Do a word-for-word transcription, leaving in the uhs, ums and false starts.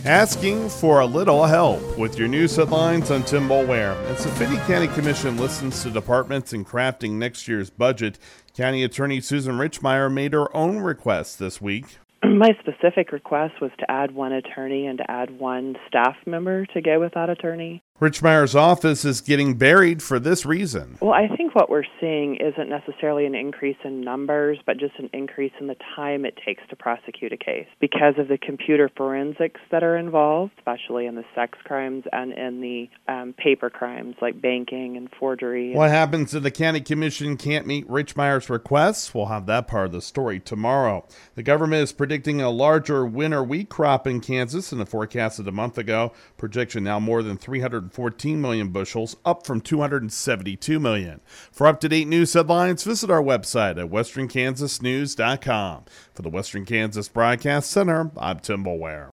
Asking for a little help with your news headlines. I'm Tim Boulware. As the Finney County Commission listens to departments in crafting next year's budget, County Attorney Susan Richmire made her own request this week. My specific request was to add one attorney and to add one staff member to go with that attorney. Richmire's office is getting buried for this reason. Well, I think what we're seeing isn't necessarily an increase in numbers, but just an increase in the time it takes to prosecute a case because of the computer forensics that are involved, especially in the sex crimes and in the um, paper crimes like banking and forgery. What happens if the county commission can't meet Richmire's requests? We'll have that part of the story tomorrow. The government is predicting a larger winter wheat crop in Kansas than the forecasted a month ago. Projection now more than three hundred fourteen million bushels, up from two hundred seventy-two million. For up-to-date news headlines, visit our website at western kansas news dot com. For the Western Kansas Broadcast Center, I'm Tim Boulware.